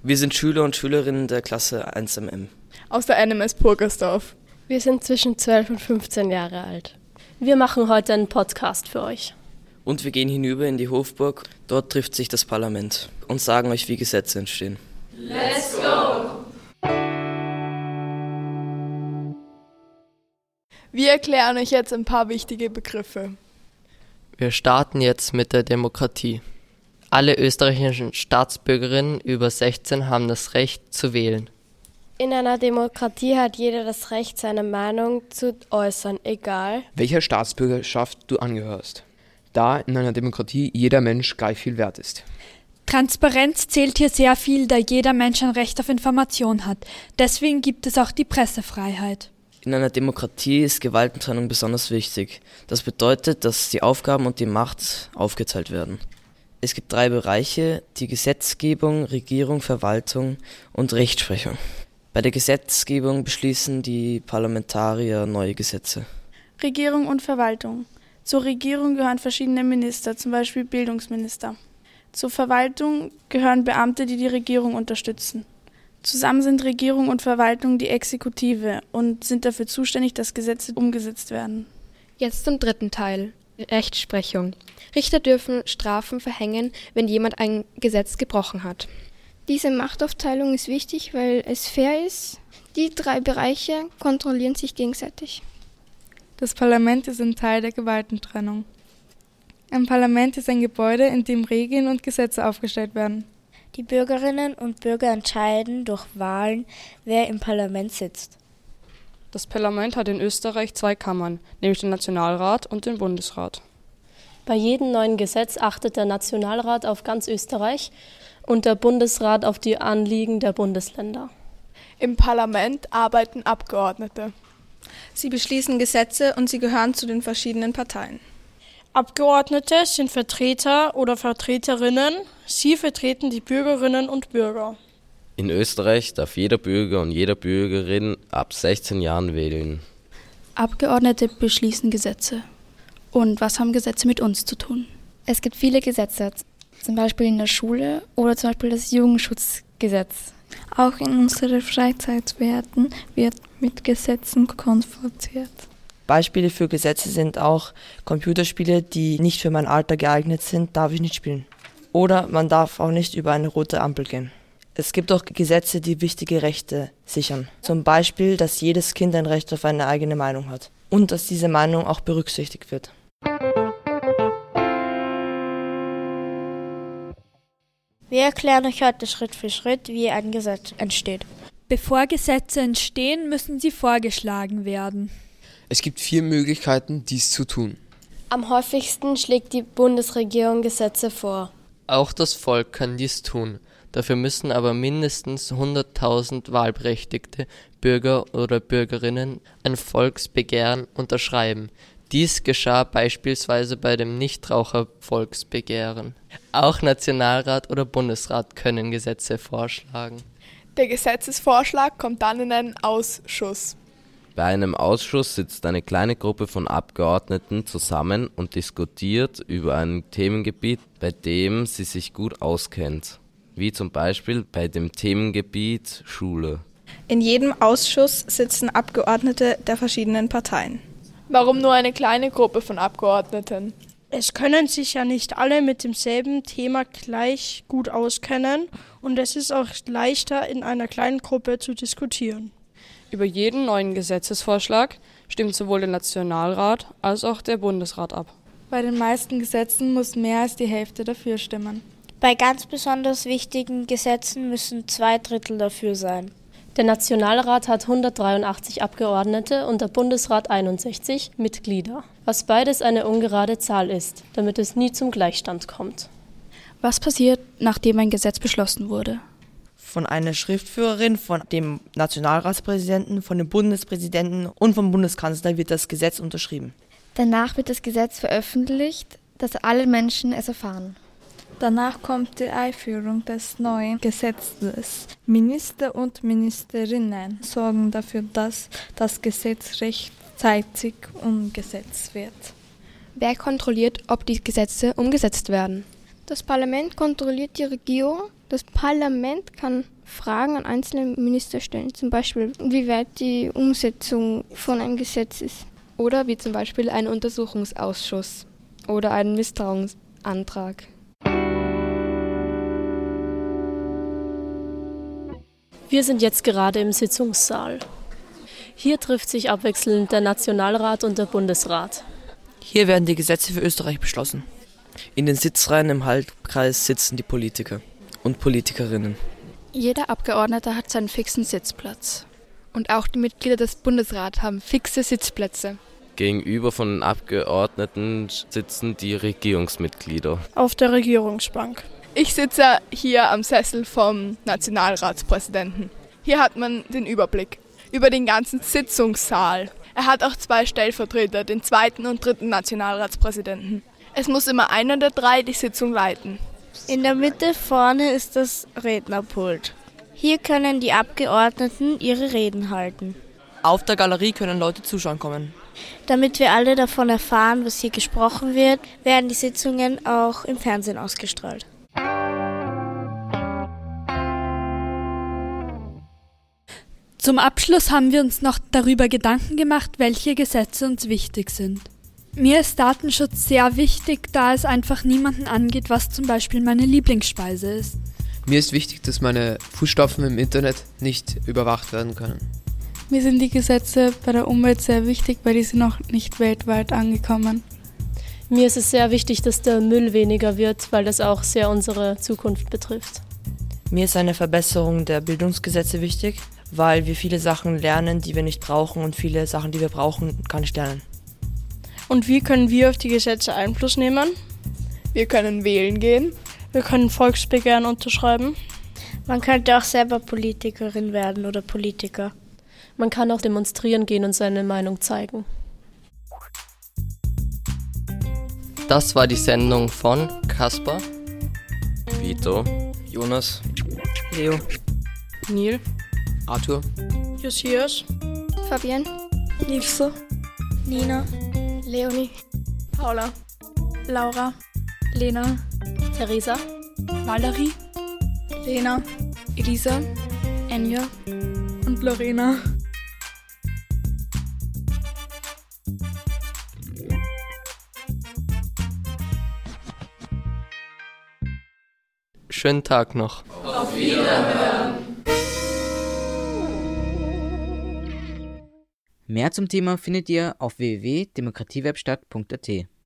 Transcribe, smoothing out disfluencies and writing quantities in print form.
Wir sind Schüler und Schülerinnen der Klasse 1MM. Aus der NMS Purgersdorf. Wir sind zwischen 12 und 15 Jahre alt. Wir machen heute einen Podcast für euch. Und wir gehen hinüber in die Hofburg. Dort trifft sich das Parlament und sagen euch, wie Gesetze entstehen. Let's go! Wir erklären euch jetzt ein paar wichtige Begriffe. Wir starten jetzt mit der Demokratie. Alle österreichischen Staatsbürgerinnen über 16 haben das Recht zu wählen. In einer Demokratie hat jeder das Recht, seine Meinung zu äußern, egal welcher Staatsbürgerschaft du angehörst, da in einer Demokratie jeder Mensch gleich viel wert ist. Transparenz zählt hier sehr viel, da jeder Mensch ein Recht auf Information hat. Deswegen gibt es auch die Pressefreiheit. In einer Demokratie ist Gewaltentrennung besonders wichtig. Das bedeutet, dass die Aufgaben und die Macht aufgeteilt werden. Es gibt 3 Bereiche, die Gesetzgebung, Regierung, Verwaltung und Rechtsprechung. Bei der Gesetzgebung beschließen die Parlamentarier neue Gesetze. Regierung und Verwaltung. Zur Regierung gehören verschiedene Minister, zum Beispiel Bildungsminister. Zur Verwaltung gehören Beamte, die die Regierung unterstützen. Zusammen sind Regierung und Verwaltung die Exekutive und sind dafür zuständig, dass Gesetze umgesetzt werden. Jetzt zum dritten Teil. Rechtsprechung. Richter dürfen Strafen verhängen, wenn jemand ein Gesetz gebrochen hat. Diese Machtaufteilung ist wichtig, weil es fair ist. Die 3 Bereiche kontrollieren sich gegenseitig. Das Parlament ist ein Teil der Gewaltentrennung. Ein Parlament ist ein Gebäude, in dem Regeln und Gesetze aufgestellt werden. Die Bürgerinnen und Bürger entscheiden durch Wahlen, wer im Parlament sitzt. Das Parlament hat in Österreich 2 Kammern, nämlich den Nationalrat und den Bundesrat. Bei jedem neuen Gesetz achtet der Nationalrat auf ganz Österreich und der Bundesrat auf die Anliegen der Bundesländer. Im Parlament arbeiten Abgeordnete. Sie beschließen Gesetze und sie gehören zu den verschiedenen Parteien. Abgeordnete sind Vertreter oder Vertreterinnen. Sie vertreten die Bürgerinnen und Bürger. In Österreich darf jeder Bürger und jede Bürgerin ab 16 Jahren wählen. Abgeordnete beschließen Gesetze. Und was haben Gesetze mit uns zu tun? Es gibt viele Gesetze, zum Beispiel in der Schule oder zum Beispiel das Jugendschutzgesetz. Auch in unseren Freizeitwerten wird mit Gesetzen konfrontiert. Beispiele für Gesetze sind auch Computerspiele, die nicht für mein Alter geeignet sind, darf ich nicht spielen. Oder man darf auch nicht über eine rote Ampel gehen. Es gibt auch Gesetze, die wichtige Rechte sichern. Zum Beispiel, dass jedes Kind ein Recht auf eine eigene Meinung hat. Und dass diese Meinung auch berücksichtigt wird. Wir erklären euch heute Schritt für Schritt, wie ein Gesetz entsteht. Bevor Gesetze entstehen, müssen sie vorgeschlagen werden. Es gibt 4 Möglichkeiten, dies zu tun. Am häufigsten schlägt die Bundesregierung Gesetze vor. Auch das Volk kann dies tun. Dafür müssen aber mindestens 100.000 wahlberechtigte Bürger oder Bürgerinnen ein Volksbegehren unterschreiben. Dies geschah beispielsweise bei dem Nichtraucher-Volksbegehren. Auch Nationalrat oder Bundesrat können Gesetze vorschlagen. Der Gesetzesvorschlag kommt dann in einen Ausschuss. Bei einem Ausschuss sitzt eine kleine Gruppe von Abgeordneten zusammen und diskutiert über ein Themengebiet, bei dem sie sich gut auskennt. Wie zum Beispiel bei dem Themengebiet Schule. In jedem Ausschuss sitzen Abgeordnete der verschiedenen Parteien. Warum nur eine kleine Gruppe von Abgeordneten? Es können sich ja nicht alle mit demselben Thema gleich gut auskennen und es ist auch leichter, in einer kleinen Gruppe zu diskutieren. Über jeden neuen Gesetzesvorschlag stimmt sowohl der Nationalrat als auch der Bundesrat ab. Bei den meisten Gesetzen muss mehr als die Hälfte dafür stimmen. Bei ganz besonders wichtigen Gesetzen müssen 2/3 dafür sein. Der Nationalrat hat 183 Abgeordnete und der Bundesrat 61 Mitglieder, was beides eine ungerade Zahl ist, damit es nie zum Gleichstand kommt. Was passiert, nachdem ein Gesetz beschlossen wurde? Von einer Schriftführerin, von dem Nationalratspräsidenten, von dem Bundespräsidenten und vom Bundeskanzler wird das Gesetz unterschrieben. Danach wird das Gesetz veröffentlicht, dass alle Menschen es erfahren. Danach kommt die Einführung des neuen Gesetzes. Minister und Ministerinnen sorgen dafür, dass das Gesetz rechtzeitig umgesetzt wird. Wer kontrolliert, ob die Gesetze umgesetzt werden? Das Parlament kontrolliert die Regierung. Das Parlament kann Fragen an einzelne Minister stellen, zum Beispiel, wie weit die Umsetzung von einem Gesetz ist. Oder wie zum Beispiel ein Untersuchungsausschuss oder einen Misstrauensantrag. Wir sind jetzt gerade im Sitzungssaal. Hier trifft sich abwechselnd der Nationalrat und der Bundesrat. Hier werden die Gesetze für Österreich beschlossen. In den Sitzreihen im Halbkreis sitzen die Politiker und Politikerinnen. Jeder Abgeordnete hat seinen fixen Sitzplatz. Und auch die Mitglieder des Bundesrats haben fixe Sitzplätze. Gegenüber von den Abgeordneten sitzen die Regierungsmitglieder. Auf der Regierungsbank. Ich sitze hier am Sessel vom Nationalratspräsidenten. Hier hat man den Überblick über den ganzen Sitzungssaal. Er hat auch 2 Stellvertreter, den 2. und 3. Nationalratspräsidenten. Es muss immer einer der 3 die Sitzung leiten. In der Mitte vorne ist das Rednerpult. Hier können die Abgeordneten ihre Reden halten. Auf der Galerie können Leute zuschauen kommen. Damit wir alle davon erfahren, was hier gesprochen wird, werden die Sitzungen auch im Fernsehen ausgestrahlt. Zum Abschluss haben wir uns noch darüber Gedanken gemacht, welche Gesetze uns wichtig sind. Mir ist Datenschutz sehr wichtig, da es einfach niemanden angeht, was zum Beispiel meine Lieblingsspeise ist. Mir ist wichtig, dass meine Fußstapfen im Internet nicht überwacht werden können. Mir sind die Gesetze bei der Umwelt sehr wichtig, weil die sind noch nicht weltweit angekommen. Mir ist es sehr wichtig, dass der Müll weniger wird, weil das auch sehr unsere Zukunft betrifft. Mir ist eine Verbesserung der Bildungsgesetze wichtig, weil wir viele Sachen lernen, die wir nicht brauchen und viele Sachen, die wir brauchen, gar nicht lernen. Und wie können wir auf die Gesetze Einfluss nehmen? Wir können wählen gehen. Wir können Volksbegehren unterschreiben. Man könnte auch selber Politikerin werden oder Politiker. Man kann auch demonstrieren gehen und seine Meinung zeigen. Das war die Sendung von Kaspar, Vito, Jonas, Leo, Neil, Arthur, Josias, Fabienne, Nilse, Nina, Leonie, Paula, Laura, Lena, Theresa, Valerie, Lena, Elisa, Enya und Lorena. schönen Tag noch. Auf Wiederhören. Mehr zum Thema findet ihr auf www.demokratiewebstadt.at.